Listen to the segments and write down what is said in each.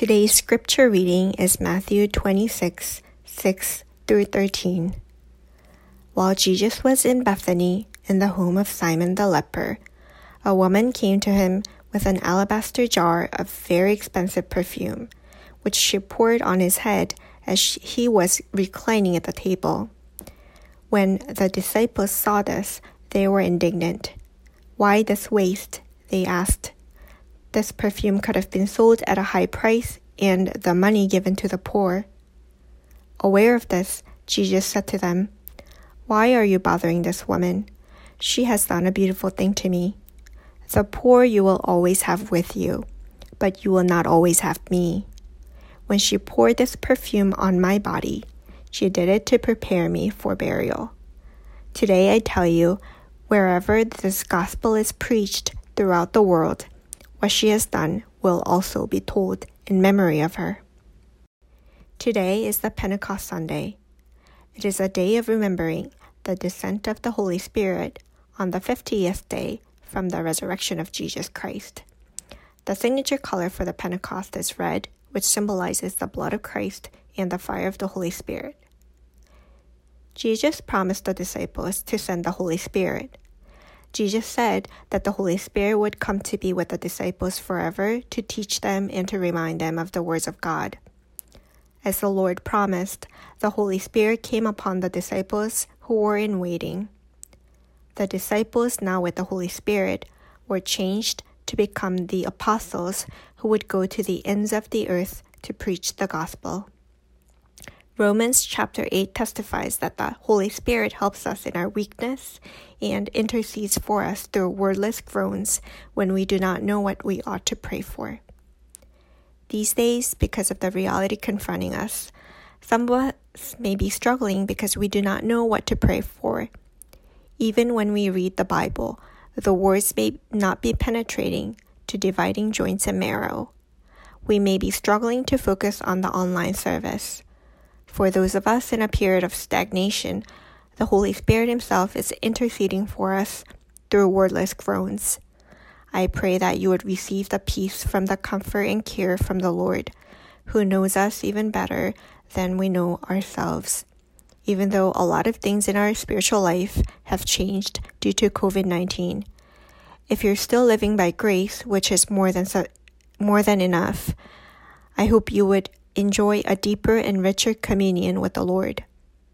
Today's scripture reading is Matthew 26, 6 through 13. While Jesus was in Bethany, in the home of Simon the leper, a woman came to him with an alabaster jar of very expensive perfume, which she poured on his head as he was reclining at the table. When the disciples saw this, they were indignant. "Why this waste?" they asked. "This perfume could have been sold at a high price and the money given to the poor." Aware of this, Jesus said to them, "Why are you bothering this woman? She has done a beautiful thing to me. The poor you will always have with you, but you will not always have me. When she poured this perfume on my body, she did it to prepare me for burial. Today I tell you, wherever this gospel is preached throughout the world, what she has done will also be told in memory of her." Today is the Pentecost Sunday. It is a day of remembering the descent of the Holy Spirit on the 50th day from the resurrection of Jesus Christ. The signature color for the Pentecost is red, which symbolizes the blood of Christ and the fire of the Holy Spirit. Jesus promised the disciples to send the Holy Spirit. Jesus said that the Holy Spirit would come to be with the disciples forever to teach them and to remind them of the words of God. As the Lord promised, the Holy Spirit came upon the disciples who were in waiting. The disciples, now with the Holy Spirit, were changed to become the apostles who would go to the ends of the earth to preach the gospel. Romans chapter 8 testifies that the Holy Spirit helps us in our weakness and intercedes for us through wordless groans when we do not know what we ought to pray for. These days, because of the reality confronting us, some of us may be struggling because we do not know what to pray for. Even when we read the Bible, the words may not be penetrating to dividing joints and marrow. We may be struggling to focus on the online service. For those of us in a period of stagnation, the Holy Spirit Himself is interceding for us through wordless groans. I pray that you would receive the peace from the comfort and care from the Lord, who knows us even better than we know ourselves. Even though a lot of things in our spiritual life have changed due to COVID-19, if you're still living by grace, which is more than enough, I hope you would enjoy a deeper and richer communion with the Lord.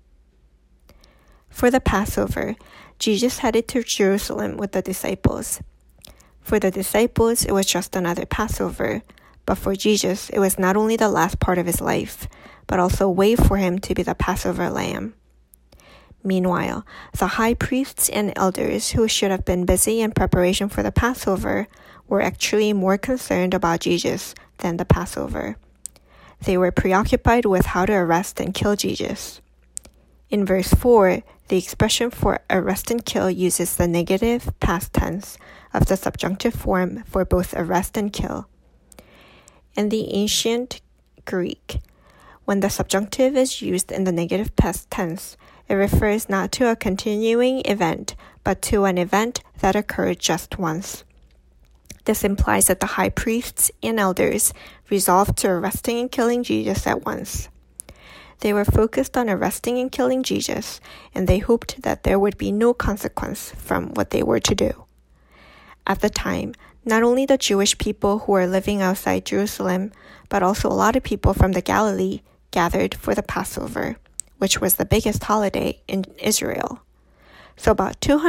For the Passover, Jesus headed to Jerusalem with the disciples. For the disciples, it was just another Passover, but for Jesus, it was not only the last part of his life, but also a way for him to be the Passover lamb. Meanwhile, the high priests and elders who should have been busy in preparation for the Passover were actually more concerned about Jesus than the Passover. They were preoccupied with how to arrest and kill Jesus. In verse 4, the expression for arrest and kill uses the negative past tense of the subjunctive form for both arrest and kill. In the ancient Greek, when the subjunctive is used in the negative past tense, it refers not to a continuing event, but to an event that occurred just once. This implies that the high priests and elders resolved to arresting and killing Jesus at once. They were focused on arresting and killing Jesus, and they hoped that there would be no consequence from what they were to do. At the time, not only the Jewish people who were living outside Jerusalem, but also a lot of people from the Galilee gathered for the Passover, which was the biggest holiday in Israel. So about 2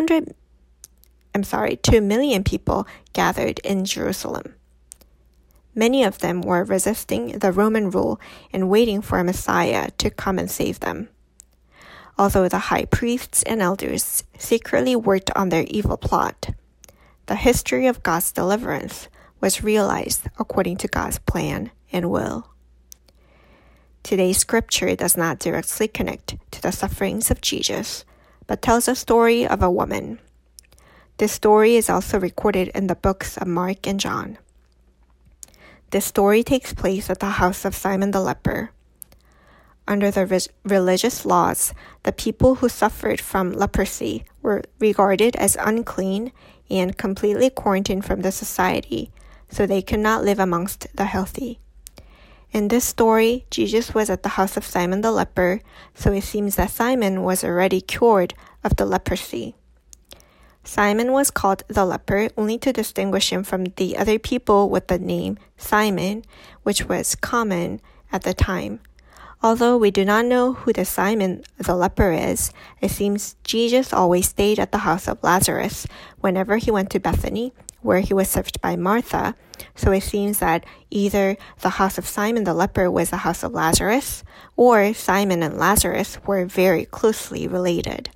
million people gathered in Jerusalem. Many of them were resisting the Roman rule and waiting for a Messiah to come and save them. Although the high priests and elders secretly worked on their evil plot, the history of God's deliverance was realized according to God's plan and will. Today's scripture does not directly connect to the sufferings of Jesus, but tells a story of a woman. This story is also recorded in the books of Mark and John. This story takes place at the house of Simon the leper. Under the religious laws, the people who suffered from leprosy were regarded as unclean and completely quarantined from the society, so they could not live amongst the healthy. In this story, Jesus was at the house of Simon the leper, so it seems that Simon was already cured of the leprosy. Simon was called the leper only to distinguish him from the other people with the name Simon, which was common at the time. Although we do not know who the Simon the leper is, it seems Jesus always stayed at the house of Lazarus whenever he went to Bethany, where he was served by Martha. So it seems that either the house of Simon the leper was the house of Lazarus, or Simon and Lazarus were very closely related.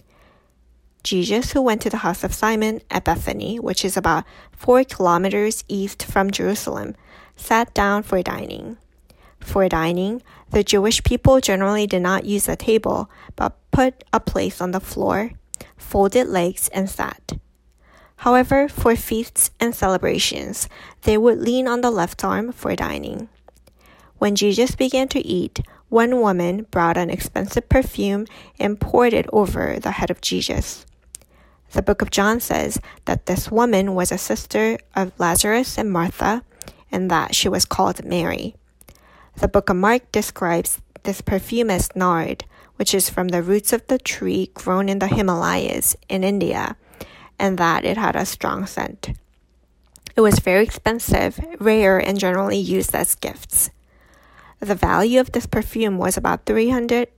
Jesus, who went to the house of Simon at Bethany, which is about 4 kilometers east from Jerusalem, sat down for dining. For dining, the Jewish people generally did not use a table, but put a place on the floor, folded legs, and sat. However, for feasts and celebrations, they would lean on the left arm for dining. When Jesus began to eat, one woman brought an expensive perfume and poured it over the head of Jesus. The book of John says that this woman was a sister of Lazarus and Martha, and that she was called Mary. The book of Mark describes this perfume as nard, which is from the roots of the tree grown in the Himalayas in India, and that it had a strong scent. It was very expensive, rare, and generally used as gifts. The value of this perfume was about 300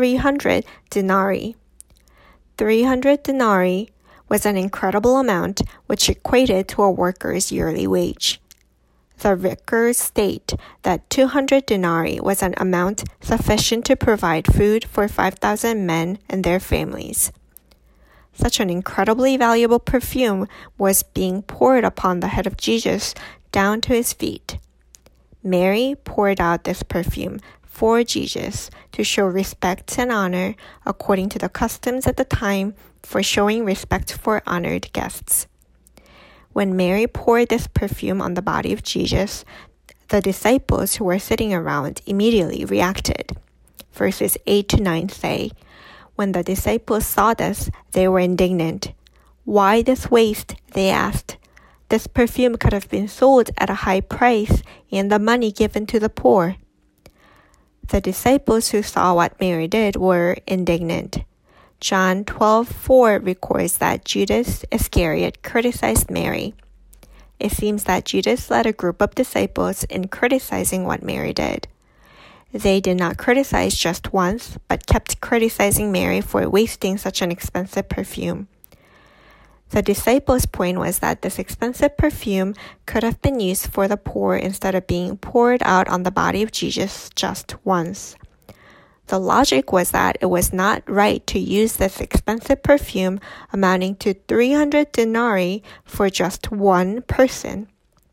denarii. 300 denarii was an incredible amount, which equated to a worker's yearly wage. The records state that 200 denarii was an amount sufficient to provide food for 5,000 men and their families. Such an incredibly valuable perfume was being poured upon the head of Jesus down to his feet. Mary poured out this perfume for Jesus to show respect and honor according to the customs at the time for showing respect for honored guests. When Mary poured this perfume on the body of Jesus, the disciples who were sitting around immediately reacted. Verses 8 to 9 say, "When the disciples saw this, they were indignant. 'Why this waste?' they asked. 'This perfume could have been sold at a high price and the money given to the poor.'" The disciples who saw what Mary did were indignant. John 12:4 records that Judas Iscariot criticized Mary. It seems that Judas led a group of disciples in criticizing what Mary did. They did not criticize just once, but kept criticizing Mary for wasting such an expensive perfume. The disciples' point was that this expensive perfume could have been used for the poor instead of being poured out on the body of Jesus just once. The logic was that it was not right to use this expensive perfume amounting to 300 denarii for just one person.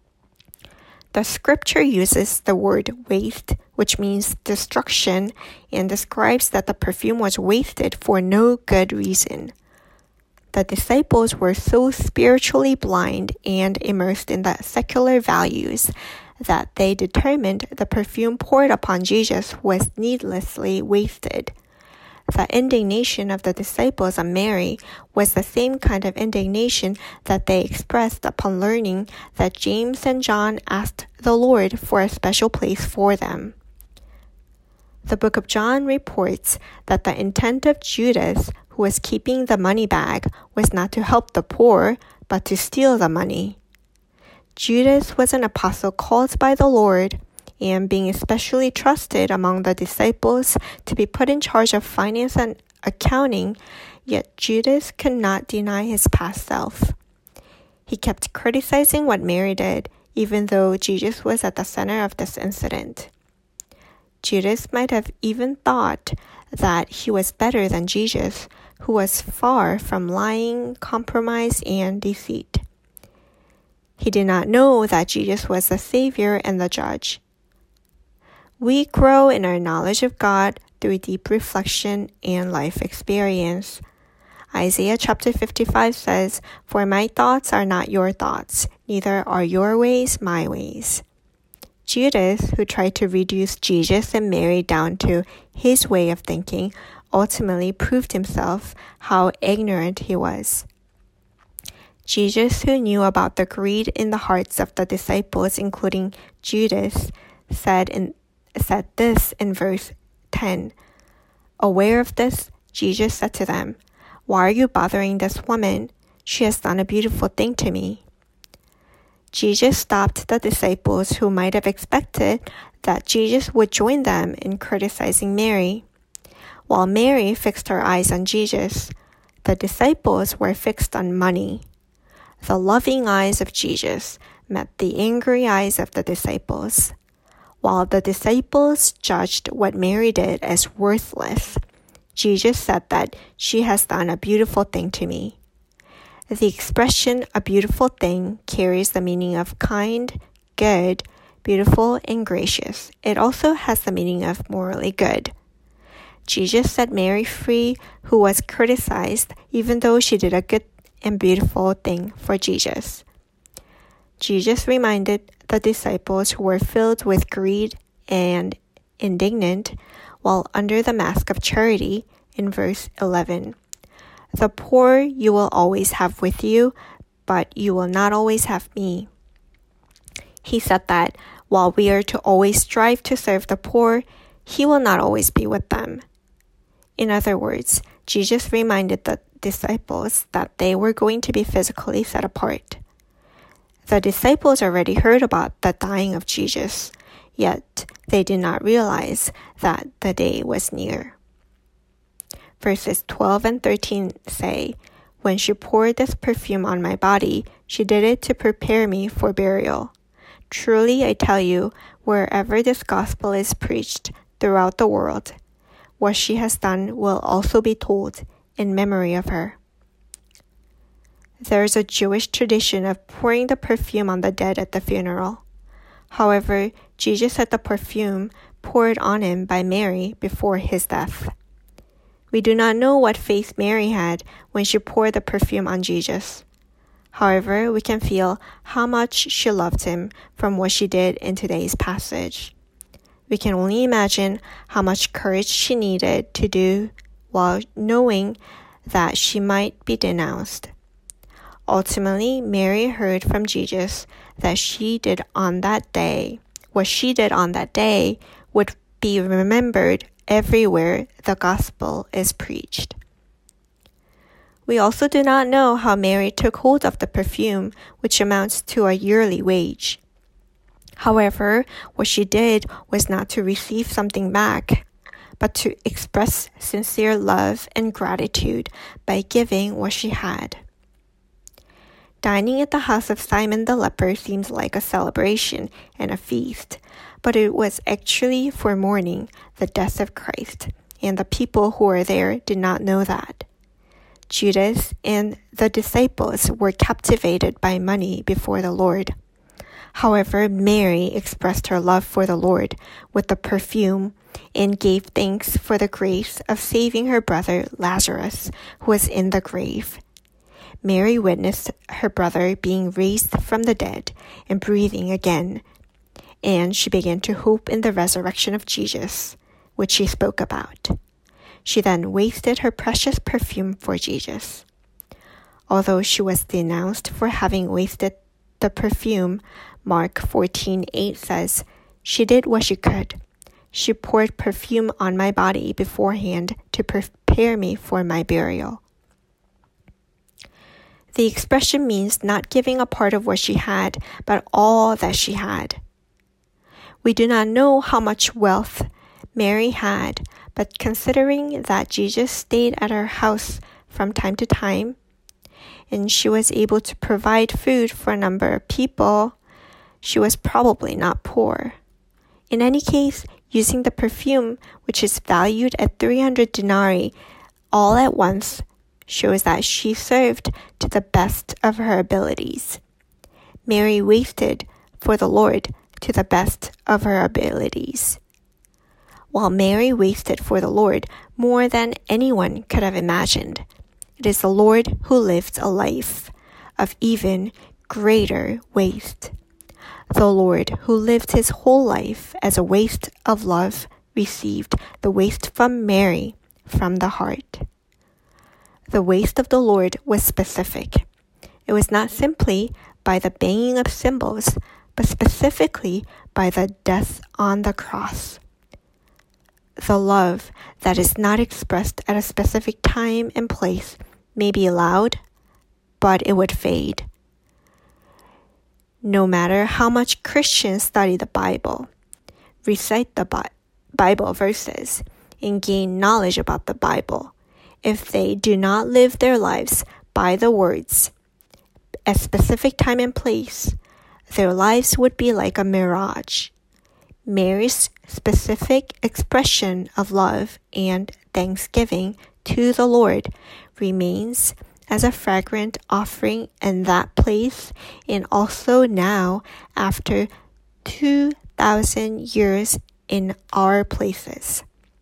The scripture uses the word waste, which means destruction, and describes that the perfume was wasted for no good reason. The disciples were so spiritually blind and immersed in the secular values that they determined the perfume poured upon Jesus was needlessly wasted. The indignation of the disciples and Mary was the same kind of indignation that they expressed upon learning that James and John asked the Lord for a special place for them. The book of John reports that the intent of Judas, who was keeping the money bag, was not to help the poor, but to steal the money. Judas was an apostle called by the Lord, and being especially trusted among the disciples to be put in charge of finance and accounting, yet Judas could not deny his past self. He kept criticizing what Mary did, even though Jesus was at the center of this incident. Judas might have even thought that he was better than Jesus, who was far from lying, compromise, and deceit. He did not know that Jesus was the Savior and the Judge. We grow in our knowledge of God through deep reflection and life experience. Isaiah chapter 55 says, "For my thoughts are not your thoughts, neither are your ways my ways." Judas, who tried to reduce Jesus and Mary down to his way of thinking, ultimately proved himself how ignorant he was. Jesus, who knew about the greed in the hearts of the disciples, including Judas, said this in verse 10. Aware of this, Jesus said to them, "Why are you bothering this woman? She has done a beautiful thing to me." Jesus stopped the disciples who might have expected that Jesus would join them in criticizing Mary. While Mary fixed her eyes on Jesus, the disciples were fixed on money. The loving eyes of Jesus met the angry eyes of the disciples. While the disciples judged what Mary did as worthless, Jesus said that she has done a beautiful thing to me. The expression "a beautiful thing" carries the meaning of kind, good, beautiful, and gracious. It also has the meaning of morally good. Jesus set Mary free, who was criticized, even though she did a good and beautiful thing for Jesus. Jesus reminded the disciples who were filled with greed and indignant while under the mask of charity in verse 11. The poor you will always have with you, but you will not always have me. He said that while we are to always strive to serve the poor, he will not always be with them. In other words, Jesus reminded the disciples that they were going to be physically set apart. The disciples already heard about the dying of Jesus, yet they did not realize that the day was near. Verses 12 and 13 say, "When she poured this perfume on my body, she did it to prepare me for burial. Truly, I tell you, wherever this gospel is preached throughout the world, what she has done will also be told in memory of her." There is a Jewish tradition of pouring the perfume on the dead at the funeral. However, Jesus had the perfume poured on him by Mary before his death. We do not know what faith Mary had when she poured the perfume on Jesus. However, we can feel how much she loved him from what she did in today's passage. We can only imagine how much courage she needed to do while knowing that she might be denounced. Ultimately, Mary heard from Jesus that what she did on that day would be remembered everywhere the gospel is preached. We also do not know how Mary took hold of the perfume, which amounts to a yearly wage. However, what she did was not to receive something back, but to express sincere love and gratitude by giving what she had. Dining at the house of Simon the leper seems like a celebration and a feast, but it was actually for mourning the death of Christ, and the people who were there did not know that. Judas and the disciples were captivated by money before the Lord. However, Mary expressed her love for the Lord with the perfume and gave thanks for the grace of saving her brother Lazarus, who was in the grave. Mary witnessed her brother being raised from the dead and breathing again, and she began to hope in the resurrection of Jesus, which she spoke about. She then wasted her precious perfume for Jesus. Although she was denounced for having wasted the perfume, Mark 14:8 says, "She did what she could. She poured perfume on my body beforehand to prepare me for my burial." The expression means not giving a part of what she had, but all that she had. We do not know how much wealth Mary had, but considering that Jesus stayed at her house from time to time, and she was able to provide food for a number of people, she was probably not poor. In any case, using the perfume, which is valued at 300 denarii, all at once, shows that she served to the best of her abilities. Mary wasted for the Lord to the best of her abilities. While Mary wasted for the Lord more than anyone could have imagined, it is the Lord who lived a life of even greater waste. The Lord who lived his whole life as a waste of love received the waste from Mary from the heart. The waste of the Lord was specific. It was not simply by the banging of cymbals, but specifically by the death on the cross. The love that is not expressed at a specific time and place may be loud, but it would fade. No matter how much Christians study the Bible, recite the Bible verses, and gain knowledge about the Bible, if they do not live their lives by the words at specific time and place, their lives would be like a mirage. Mary's specific expression of love and thanksgiving to the Lord remains as a fragrant offering in that place and also now after 2,000 years in our places.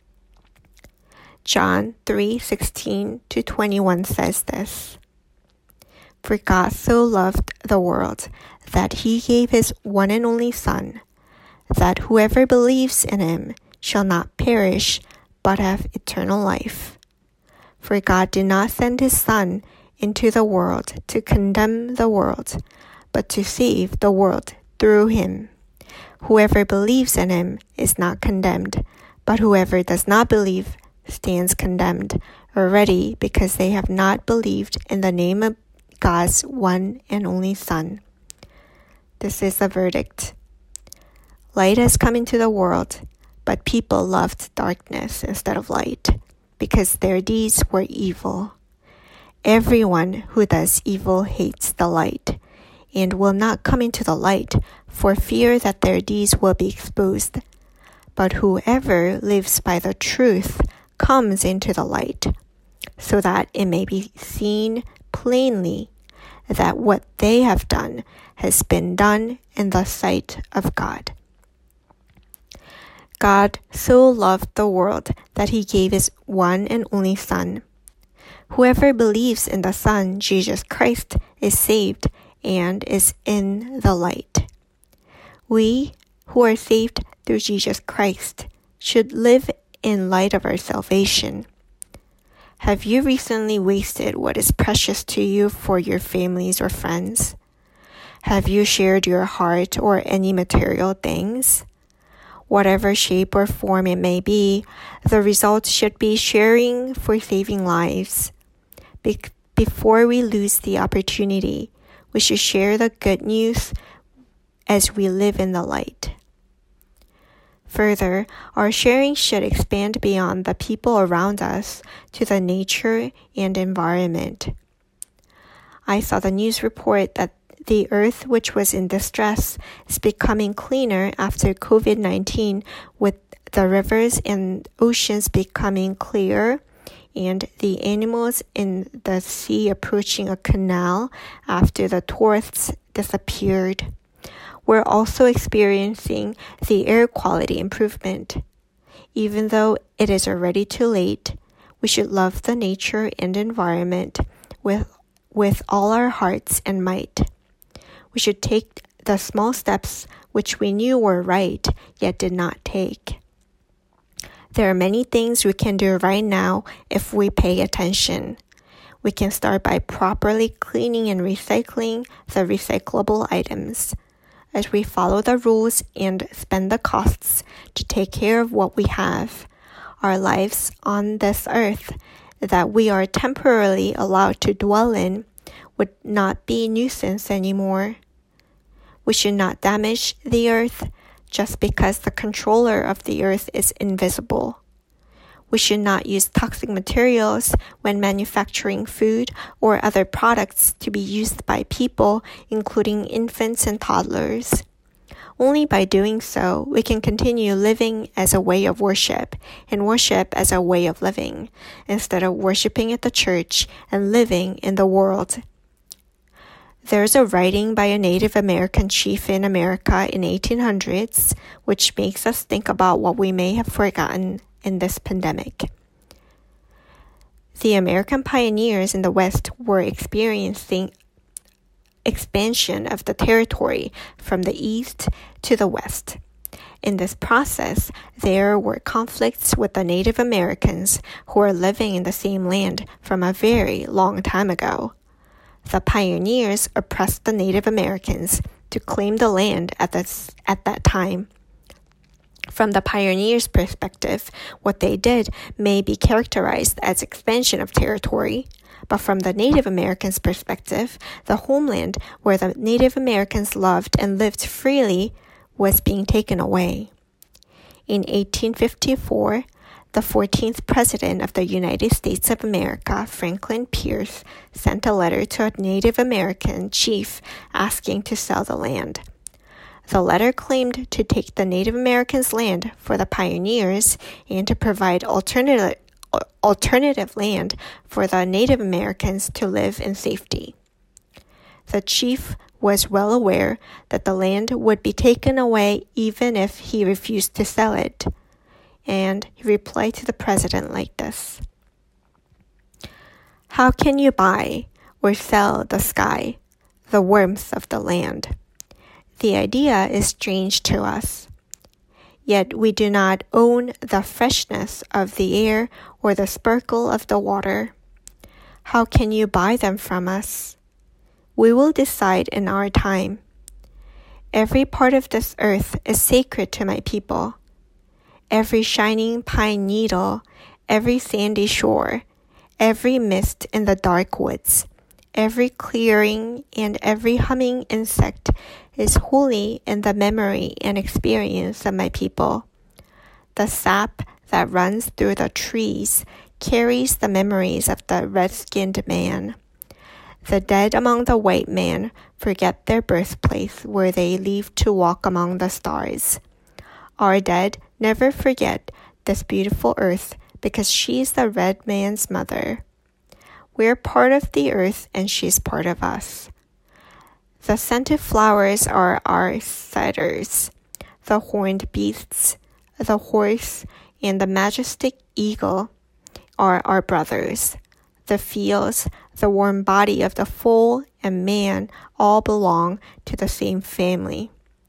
John 3:16-21 says this. For God so loved the world that he gave his one and only Son, that whoever believes in him shall not perish but have eternal life. For God did not send his Son into the world to condemn the world, but to save the world through him. Whoever believes in him is not condemned, but whoever does not believe stands condemned already because they have not believed in the name of God's one and only Son. This is the verdict. Light has come into the world, but people loved darkness instead of light, because their deeds were evil. Everyone who does evil hates the light, and will not come into the light for fear that their deeds will be exposed. But whoever lives by the truth comes into the light, so that it may be seen plainly that what they have done has been done in the sight of God. God so loved the world that he gave his one and only Son. Whoever believes in the Son, Jesus Christ, is saved and is in the light. We who are saved through Jesus Christ should live in light of our salvation. Have you recently wasted what is precious to you for your families or friends? Have you shared your heart or any material things? Whatever shape or form it may be, the result should be sharing for saving lives. Before we lose the opportunity, we should share the good news as we live in the light. Further, our sharing should expand beyond the people around us to the nature and environment. I saw the news report that the earth, which was in distress, is becoming cleaner after COVID-19, with the rivers and oceans becoming clear and the animals in the sea approaching a canal after the tourists disappeared. We're also experiencing the air quality improvement. Even though it is already too late, we should love the nature and environment with all our hearts and might. We should take the small steps which we knew were right, yet did not take. There are many things we can do right now if we pay attention. We can start by properly cleaning and recycling the recyclable items. As we follow the rules and spend the costs to take care of what we have, our lives on this earth that we are temporarily allowed to dwell in would not be a nuisance anymore. We should not damage the earth just because the controller of the earth is invisible. We should not use toxic materials when manufacturing food or other products to be used by people, including infants and toddlers. Only by doing so, we can continue living as a way of worship and worship as a way of living, instead of worshiping at the church and living in the world. There's a writing by a Native American chief in America in 1800s, which makes us think about what we may have forgotten in this pandemic. The American pioneers in the West were experiencing expansion of the territory from the east to the west. In this process, there were conflicts with the Native Americans who were living in the same land from a very long time ago. The pioneers oppressed the Native Americans, to claim the land at that time. From the pioneers' perspective, what they did may be characterized as expansion of territory, but from the Native Americans' perspective, the homeland where the Native Americans loved and lived freely was being taken away. In 1854, the 14th President of the United States of America, Franklin Pierce, sent a letter to a Native American chief asking to sell the land. The letter claimed to take the Native Americans' land for the pioneers and to provide alternative land for the Native Americans to live in safety. The chief was well aware that the land would be taken away even if he refused to sell it, and he replied to the president like this: "How can you buy or sell the sky, the warmth of the land? The idea is strange to us. Yet we do not own the freshness of the air or the sparkle of the water. How can you buy them from us? We will decide in our time. Every part of this earth is sacred to my people. Every shining pine needle, every sandy shore, every mist in the dark woods, every clearing and every humming insect is holy in the memory and experience of my people. The sap that runs through the trees carries the memories of the red-skinned man. The dead among the white men forget their birthplace where they leave to walk among the stars. Our dead never forget this beautiful earth because she is the red man's mother. We're part of the earth and she's part of us. The scented flowers are our satyrs. The horned beasts, the horse, and the majestic eagle are our brothers. The fields, the warm body of the foal and man all belong to the same family.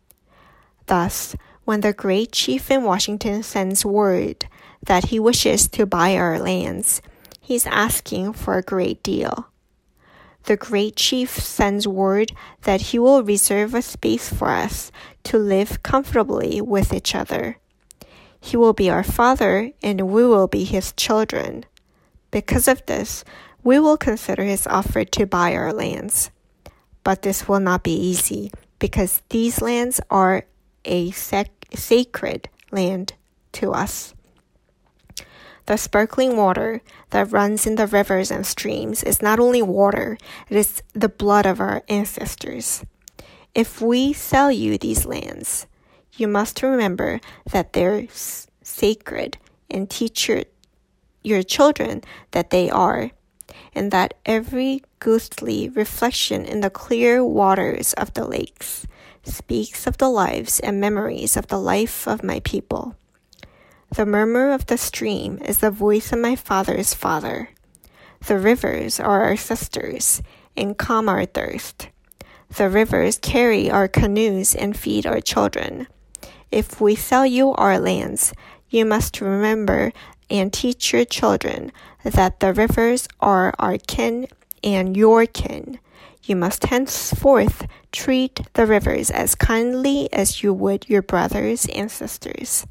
Thus, when the great chief in Washington sends word that he wishes to buy our lands, he's asking for a great deal. The great chief sends word that he will reserve a space for us to live comfortably with each other. He will be our father and we will be his children. Because of this, we will consider his offer to buy our lands. But this will not be easy because these lands are a sacred land to us. The sparkling water that runs in the rivers and streams is not only water, it is the blood of our ancestors. If we sell you these lands, you must remember that they're sacred and teach your children that they are, and that every ghostly reflection in the clear waters of the lakes speaks of the lives and memories of the life of my people. The murmur of the stream is the voice of my father's father. The rivers are our sisters and calm our thirst. The rivers carry our canoes and feed our children. If we sell you our lands, you must remember and teach your children that the rivers are our kin and your kin. You must henceforth treat the rivers as kindly as you would your brothers and sisters.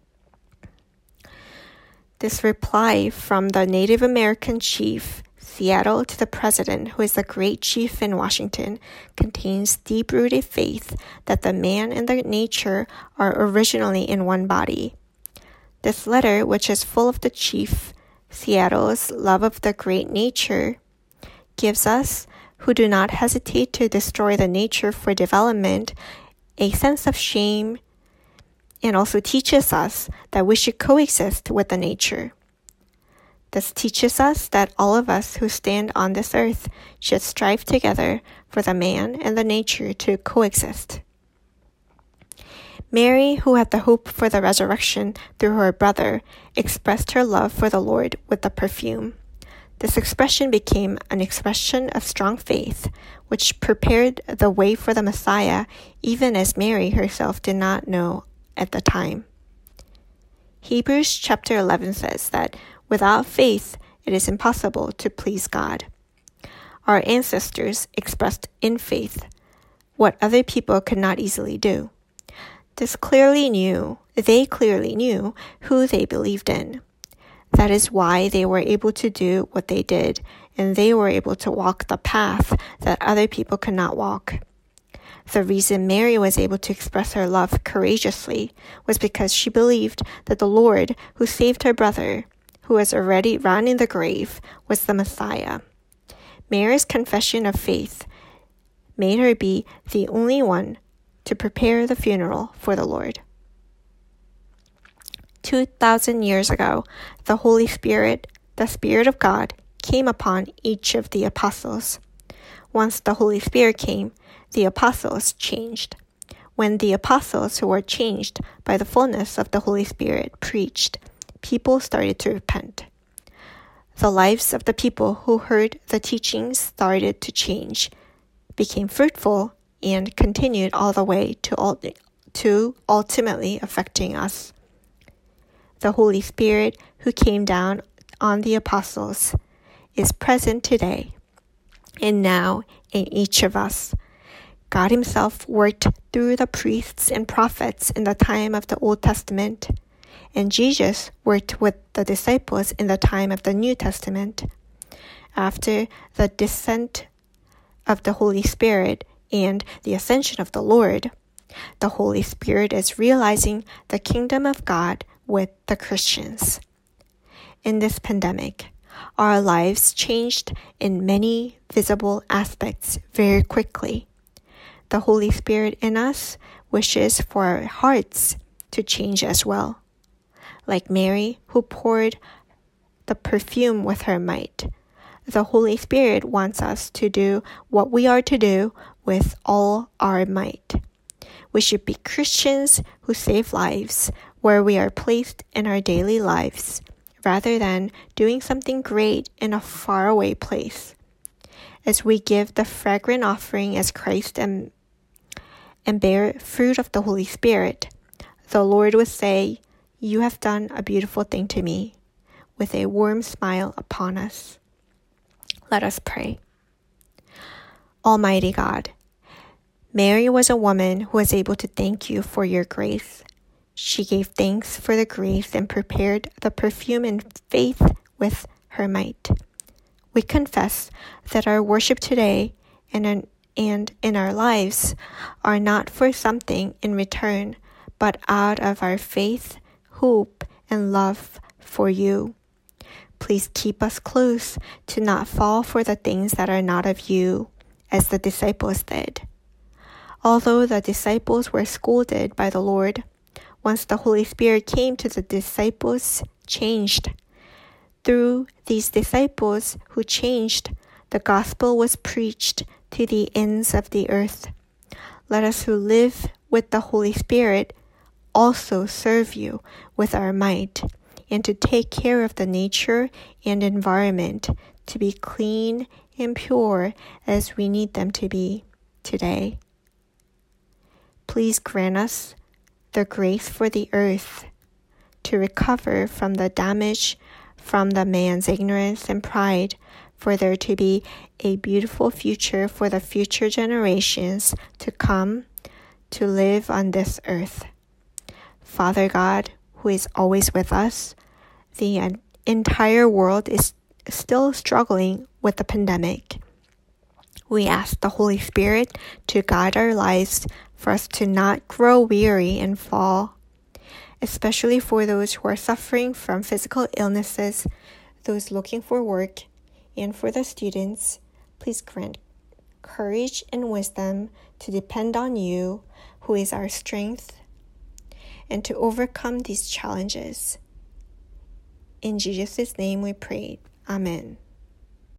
This reply from the Native American chief, Seattle, to the president, who is the great chief in Washington, contains deep-rooted faith that the man and the nature are originally in one body. This letter, which is full of the chief, Seattle's love of the great nature, gives us, who do not hesitate to destroy the nature for development, a sense of shame, and also teaches us that we should coexist with the nature. This teaches us that all of us who stand on this earth should strive together for the man and the nature to coexist. Mary, who had the hope for the resurrection through her brother, expressed her love for the Lord with the perfume. This expression became an expression of strong faith, which prepared the way for the Messiah, even as Mary herself did not know at the time. Hebrews chapter 11 says that without faith, it is impossible to please God. Our ancestors expressed in faith what other people could not easily do. They clearly knew who they believed in. That is why they were able to do what they did, and they were able to walk the path that other people could not walk. The reason Mary was able to express her love courageously was because she believed that the Lord who saved her brother, who was already round in the grave, was the Messiah. Mary's confession of faith made her be the only one to prepare the funeral for the Lord. 2,000 years ago, the Holy Spirit, the Spirit of God, came upon each of the apostles. Once the Holy Spirit came, the apostles changed. When the apostles who were changed by the fullness of the Holy Spirit preached, people started to repent. The lives of the people who heard the teachings started to change, became fruitful, and continued all the way to ultimately affecting us. The Holy Spirit who came down on the apostles is present today and now in each of us. God Himself worked through the priests and prophets in the time of the Old Testament, and Jesus worked with the disciples in the time of the New Testament. After the descent of the Holy Spirit and the ascension of the Lord, the Holy Spirit is realizing the kingdom of God with the Christians. In this pandemic, our lives changed in many visible aspects very quickly. The Holy Spirit in us wishes for our hearts to change as well. Like Mary, who poured the perfume with her might, the Holy Spirit wants us to do what we are to do with all our might. We should be Christians who save lives where we are placed in our daily lives, rather than doing something great in a faraway place. As we give the fragrant offering as Christ and bear fruit of the Holy Spirit, the Lord will say, "You have done a beautiful thing to me," with a warm smile upon us. Let us pray. Almighty God, Mary was a woman who was able to thank you for your grace. She gave thanks for the grace and prepared the perfume in faith with her might. We confess that our worship today and in our lives are not for something in return, but out of our faith, hope, and love for you. Please keep us close to not fall for the things that are not of you, as the disciples did. Although the disciples were scolded by the Lord, once the Holy Spirit came to the disciples, changed. Through these disciples who changed, the gospel was preached to the ends of the earth. Let us who live with the Holy Spirit also serve you with our might, and to take care of the nature and environment to be clean and pure as we need them to be today. Please grant us the grace for the earth to recover from the damage from the man's ignorance and pride, for there to be a beautiful future for the future generations to come to live on this earth. Father God, who is always with us, the entire world is still struggling with the pandemic. We ask the Holy Spirit to guide our lives for us to not grow weary and fall, especially for those who are suffering from physical illnesses, those looking for work, and for the students. Please grant courage and wisdom to depend on you, who is our strength, and to overcome these challenges. In Jesus' name we pray. Amen.